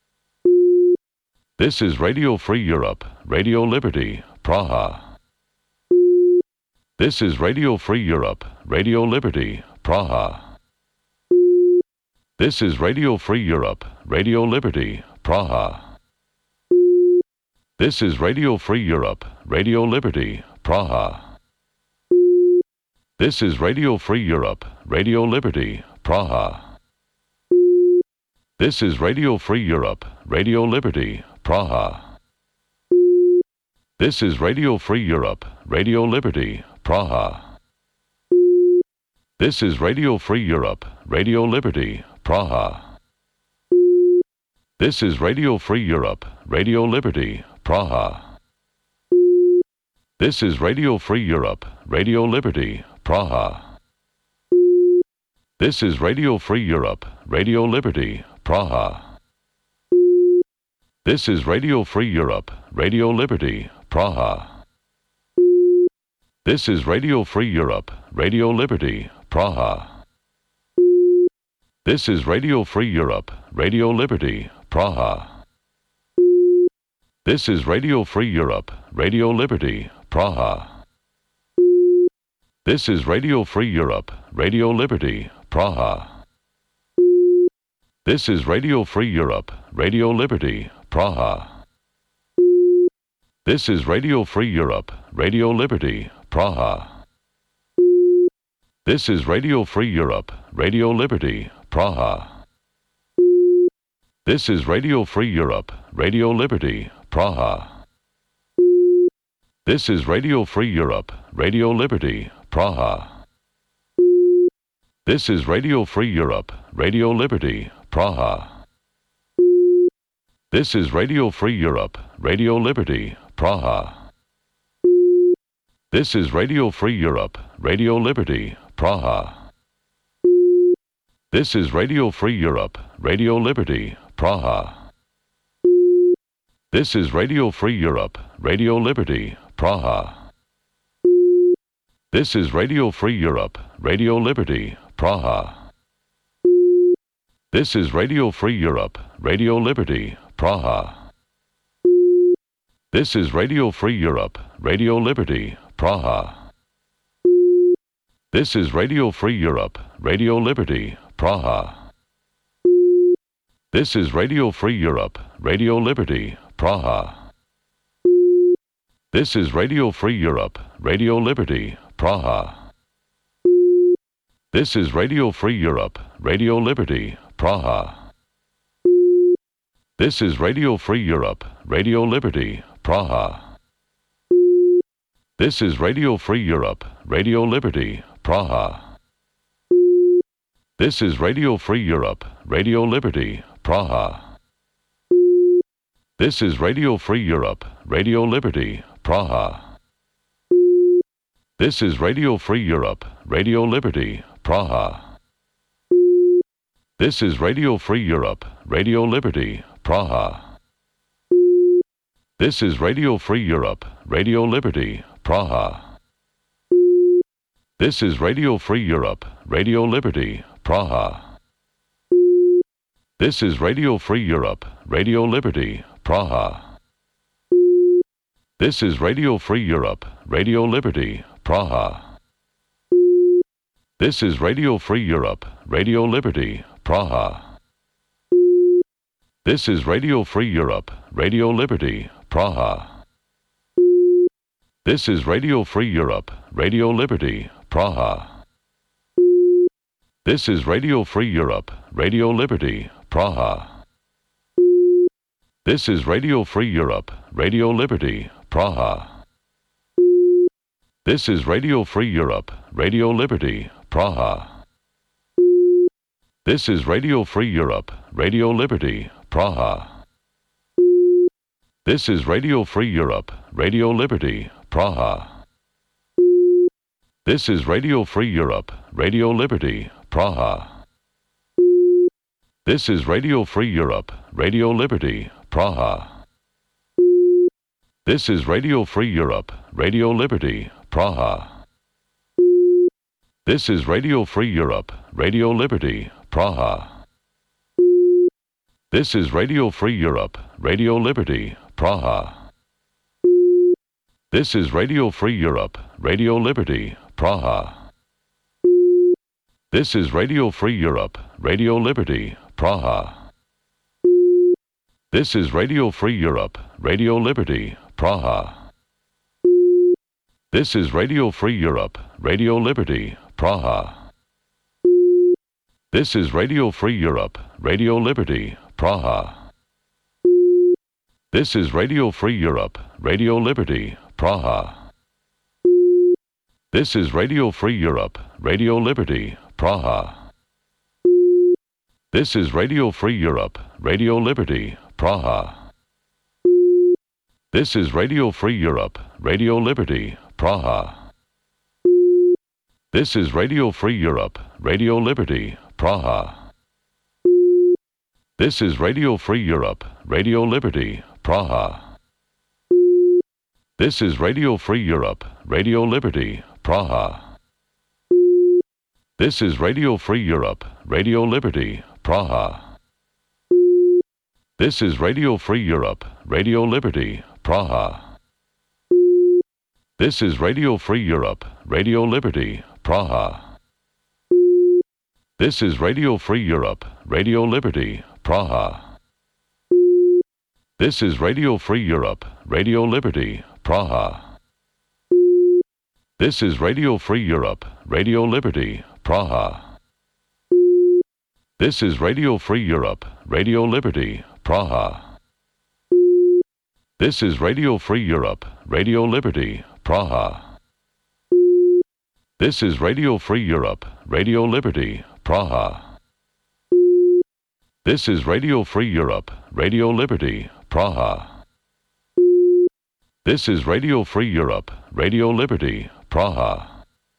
This is Radio Free Europe, Radio Liberty, Praha. This is Radio Free Europe, Radio Liberty, Praha. This is Radio Free Europe, Radio Liberty, Praha. This is Radio Free Europe, Radio Liberty, Praha. This is Radio Free Europe, Radio Liberty, Praha. This is Radio Free Europe, Radio Liberty, Praha. This is Radio Free Europe, Radio Liberty, Praha. This is Radio Free Europe, Radio Liberty, Praha. This is Radio Free Europe, Radio Liberty, Praha. This is Radio Free Europe, Radio Liberty, Praha. This is Radio Free Europe, Radio Liberty, Praha. This is Radio Free Europe, Radio Liberty, Praha. This is Radio Free Europe, Radio Liberty, Praha. This is Radio Free Europe, Radio Liberty, Praha. This is Radio Free Europe, Radio Liberty, Praha. This is Radio Free Europe, Radio Liberty, Praha. This is Radio Free Europe, Radio Liberty, Praha. This is Radio Free Europe, Radio Liberty, Praha. This is Radio Free Europe, Radio Liberty, Praha. This is Radio Free Europe, Radio Liberty, Praha. This is Radio Free Europe, Radio Liberty, Praha. This is Radio Free Europe, Radio Liberty, Praha. This is Radio Free Europe, Radio Liberty, Praha. This is Radio Free Europe, Radio Liberty, Praha. This is Radio Free Europe, Radio Liberty, Praha. This is Radio Free Europe, Radio Liberty, Praha. This is Radio Free Europe, Radio Liberty, Praha. This is Radio Free Europe, Radio Liberty, Praha. This is Radio Free Europe, Radio Liberty, Praha. This is Radio Free Europe, Radio Liberty, Praha. This is Radio Free Europe, Radio Liberty, Praha. This is Radio Free Europe, Radio Liberty, Praha. This is Radio Free Europe, Radio Liberty, Praha. This is Radio Free Europe, Radio Liberty, Praha. This is Radio Free Europe, Radio Liberty, Praha. This is Radio Free Europe, Radio Liberty, Praha. This is Radio Free Europe, Radio Liberty, Praha. This is Radio Free Europe, Radio Liberty, Praha. This is Radio Free Europe, Radio Liberty, Praha. This is Radio Free Europe, Radio Liberty, Praha. This is Radio Free Europe, Radio Liberty, Praha. This is Radio Free Europe, Radio Liberty, Praha. This is Radio Free Europe, Radio Liberty, Praha. This is Radio Free Europe, Radio Liberty, Praha. This is Radio Free Europe, Radio Liberty, Praha. This is Radio Free Europe, Radio Liberty, Praha. This is Radio Free Europe, Radio Liberty, Praha. This is Radio Free Europe, Radio Liberty, Praha. This is Radio Free Europe, Radio Liberty, Praha. This is Radio Free Europe, Radio Liberty, Praha. This is Radio Free Europe, Radio Liberty, Praha. This is Radio Free Europe, Radio Liberty, Praha. This is Radio Free Europe, Radio Liberty, Praha. This is Radio Free Europe, Radio Liberty, Praha. This is Radio Free Europe, Radio Liberty, Praha. This is Radio Free Europe, Radio Liberty, Praha. This is Radio Free Europe, Radio Liberty, Praha. This is Radio Free Europe, Radio Liberty, Praha. This is Radio Free Europe, Radio Liberty, Praha. This is Radio Free Europe, Radio Liberty, Praha. This is Radio Free Europe, Radio Liberty, Praha. This is Radio Free Europe, Radio Liberty, Praha. This is Radio Free Europe, Radio Liberty, Praha. This is Radio Free Europe, Radio Liberty, Praha. This is Radio Free Europe, Radio Liberty, Praha. This is Radio Free Europe, Radio Liberty, Praha. This is Radio Free Europe, Radio Liberty, Praha. This is Radio Free Europe, Radio Liberty, Praha. This is Radio Free Europe, Radio Liberty, Praha. This is Radio Free Europe, Radio Liberty, Praha. This is Radio Free Europe, Radio Liberty, Praha. This is Radio Free Europe, Radio Liberty, Praha. This is Radio Free Europe, Radio Liberty, Praha. This is Radio Free Europe, Radio Liberty, Praha. This is Radio Free Europe, Radio Liberty, Praha. This is Radio Free Europe, Radio Liberty, Praha. This is Radio Free Europe, Radio Liberty, Praha. This is Radio Free Europe, Radio Liberty, Praha. This is Radio Free Europe, Radio Liberty, Praha.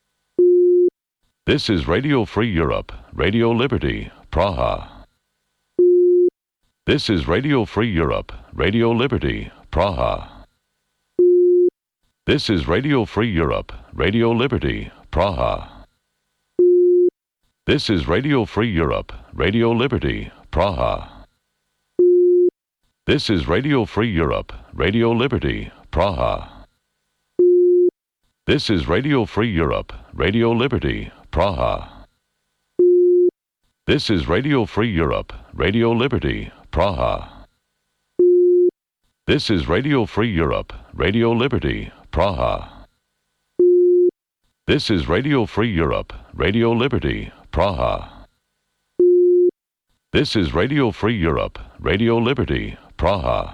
This is Radio Free Europe, Radio Liberty, Praha. This is Radio Free Europe, Radio Liberty, Praha. This is Radio Free Europe, Radio Liberty, Praha. This is Radio Free Europe, Radio Liberty, Praha. This is Radio Free Europe, Radio Liberty, Praha. This is Radio Free Europe, Radio Liberty, Praha. This is Radio Free Europe, Radio Liberty, Praha. This is Radio Free Europe, Radio Liberty, Praha. This is Radio Free Europe, Radio Liberty, Praha. This is Radio Free Europe, Radio Liberty, Praha.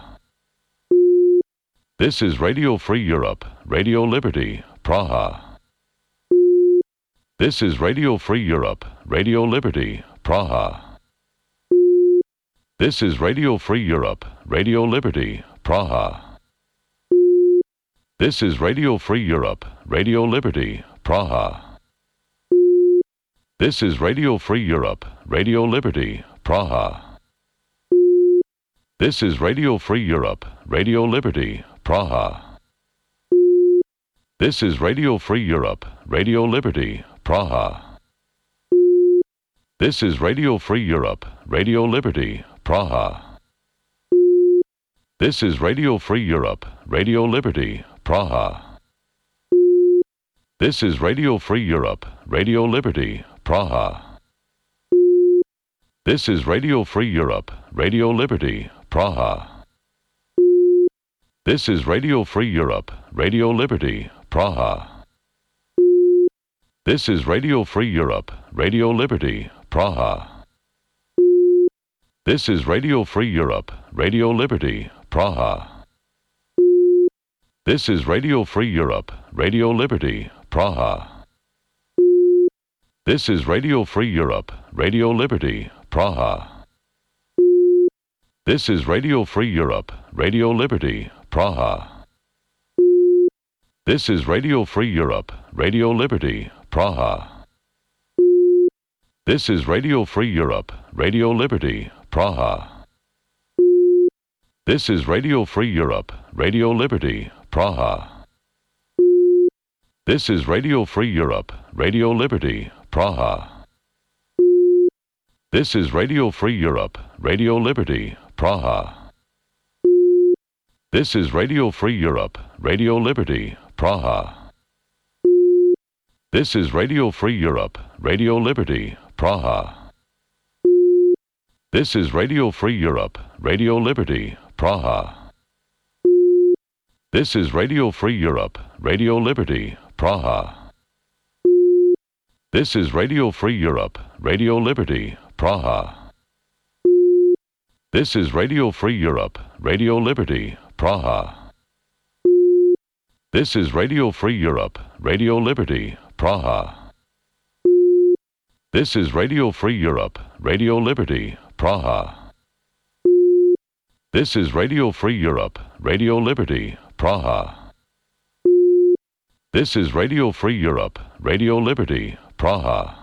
This is Radio Free Europe, Radio Liberty, Praha. This is Radio Free Europe, Radio Liberty, Praha. This is Radio Free Europe, Radio Liberty, Praha. This is Radio Free Europe, Radio Liberty, Praha. This is Radio Free Europe, Radio Liberty, Praha. This is Radio Free Europe, Radio Liberty, Praha. This is Radio Free Europe, Radio Liberty, Praha. This is Radio Free Europe, Radio Liberty, Praha. This is Radio Free Europe, Radio Liberty, Praha. This is Radio Free Europe, Radio Liberty, Praha. This is Radio Free Europe, Radio Liberty, Praha. This is Radio Free Europe, Radio Liberty, Praha. This is Radio Free Europe, Radio Liberty, Praha. This is Radio Free Europe, Radio Liberty, Praha. This is Radio Free Europe, Radio Liberty, Praha. This is Radio Free Europe, Radio Liberty, Praha. This is Radio Free Europe, Radio Liberty, Praha. This is Radio Free Europe, Radio Liberty, Praha. This is Radio Free Europe, Radio Liberty, Praha. This is Radio Free Europe, Radio Liberty, Praha. This is Radio Free Europe, Radio Liberty, Praha. This is Radio Free Europe, Radio Liberty, Praha. This is Radio Free Europe, Radio Liberty, Praha. This is Radio Free Europe, Radio Liberty, Praha. This is Radio Free Europe, Radio Liberty, Praha. This is Radio Free Europe, Radio Liberty, Praha. This is Radio Free Europe, Radio Liberty, Praha. This is Radio Free Europe, Radio Liberty, Praha. This is Radio Free Europe, Radio Liberty, Praha. This is Radio Free Europe, Radio Liberty, Praha. This is Radio Free Europe, Radio Liberty, Praha. This is Radio Free Europe, Radio Liberty, Praha.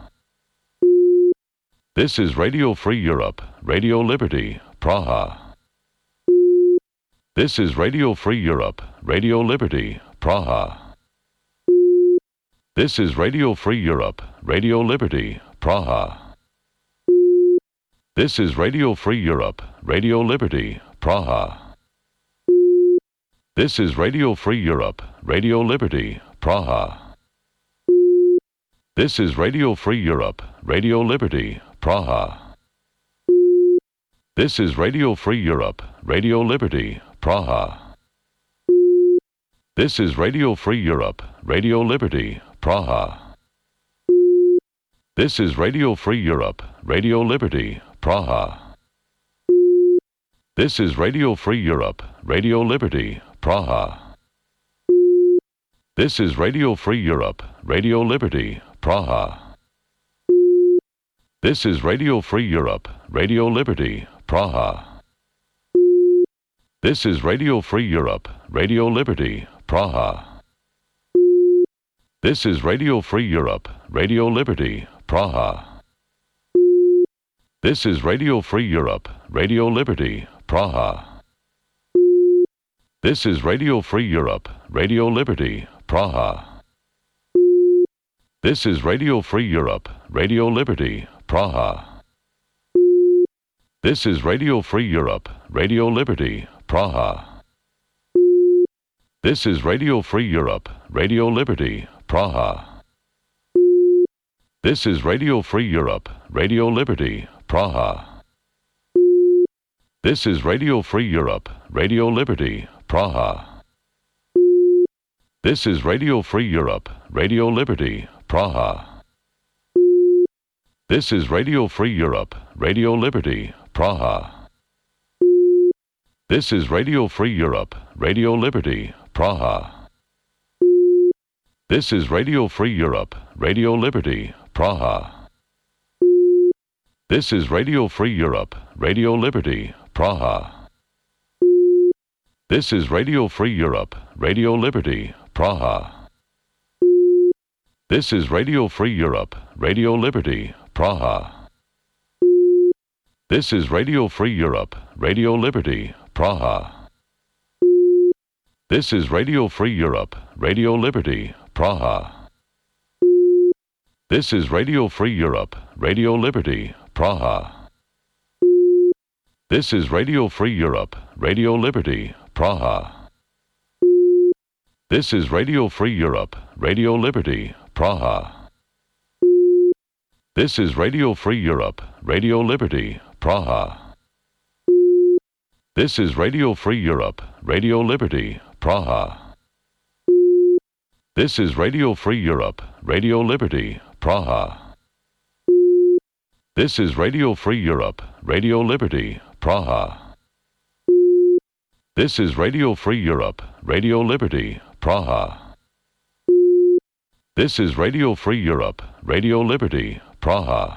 This is Radio Free Europe, Radio Liberty, Praha. This is Radio Free Europe, Radio Liberty, Praha. This is Radio Free Europe, Radio Liberty, Praha. This is Radio Free Europe, Radio Liberty, Praha. This is Radio Free Europe, Radio Liberty, Praha. This is Radio Free Europe, Radio Liberty, Praha. This is Radio Free Europe, Radio Liberty, Praha. This is Radio Free Europe, Radio Liberty, Praha. This is Radio Free Europe, Radio Liberty, Praha. This is Radio Free Europe, Radio Liberty, Praha. This is Radio Free Europe, Radio Liberty, Praha. This is Radio Free Europe, Radio Liberty, Praha. This is Radio Free Europe, Radio Liberty, Praha. This is Radio Free Europe, Radio Liberty, Praha. This is Radio Free Europe, Radio Liberty, Praha. This is Radio Free Europe, Radio Liberty, Praha. This is Radio Free Europe, Radio Liberty, Praha. This is Radio Free Europe, Radio Liberty, Praha. This is Radio Free Europe, Radio Liberty, Praha. This is Radio Free Europe, Radio Liberty, Praha. This is Radio Free Europe, Radio Liberty, Praha. This is Radio Free Europe, Radio Liberty, Praha. This is Radio Free Europe, Radio Liberty, Praha. This is Radio Free Europe, Radio Liberty, Praha. This is Radio Free Europe, Radio Liberty, Praha. This is Radio Free Europe, Radio Liberty, Praha. This is Radio Free Europe, Radio Liberty, Praha. This is Radio Free Europe, Radio Liberty, Praha. This is Radio Free Europe, Radio Liberty, Praha. This is Radio Free Europe, Radio Liberty, Praha. This is Radio Free Europe, Radio Liberty, Praha. This is Radio Free Europe, Radio Liberty, Praha. This is Radio Free Europe, Radio Liberty, Praha. This is Radio Free Europe, Radio Liberty, Praha. This is Radio Free Europe, Radio Liberty, Praha. This is Radio Free Europe, Radio Liberty, Praha. This is Radio Free Europe, Radio Liberty, Praha. This is Radio Free Europe, Radio Liberty, Praha. This is Radio Free Europe, Radio Liberty, Praha.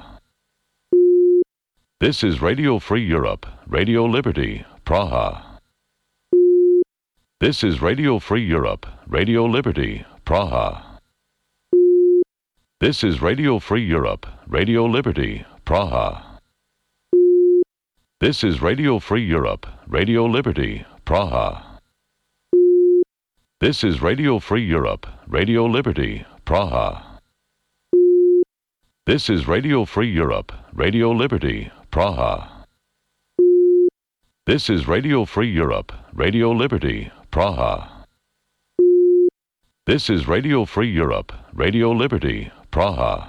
This is Radio Free Europe, Radio Liberty, Praha. This is Radio Free Europe, Radio Liberty, Praha. This is Radio Free Europe, Radio Liberty, Praha. This is Radio Free Europe, Radio Liberty, Praha. This is Radio Free Europe, Radio Liberty, Praha. This is Radio Free Europe, Radio Liberty, Praha. This is Radio Free Europe, Radio Liberty, Praha. This is Radio Free Europe, Radio Liberty, Praha.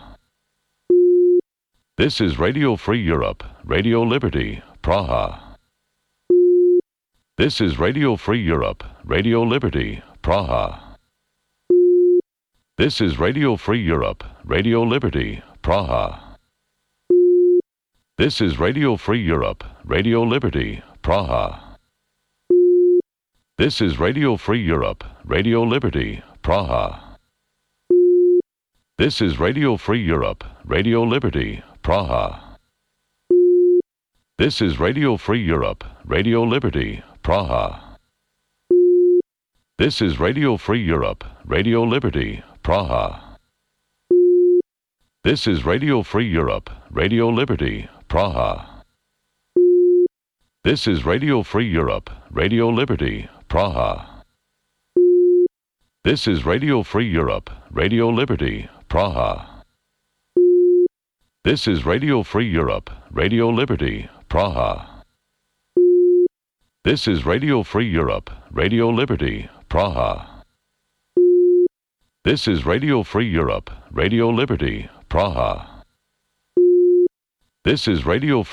This is Radio Free Europe, Radio Liberty, Praha. This is Radio Free Europe, Radio Liberty, Praha. This is Radio Free Europe, Radio Liberty, Praha. This is Radio Free Europe, Radio Liberty, Praha. This is Radio Free Europe, Radio Liberty, Praha. This is Radio Free Europe, Radio Liberty, Praha. This is Radio Free Europe, Radio Liberty, Praha. This is Radio Free Europe, Radio Liberty, Praha. This is Radio Free Europe, Radio Liberty, Praha. This is Radio Free Europe, Radio Liberty, Praha. This is Radio Free Europe, Radio Liberty, Praha. This is Radio Free Europe, Radio Liberty, Praha. This is Radio Free Europe, Radio Liberty, Praha. This is Radio Free Europe, Radio Liberty, Praha. This is Radio Free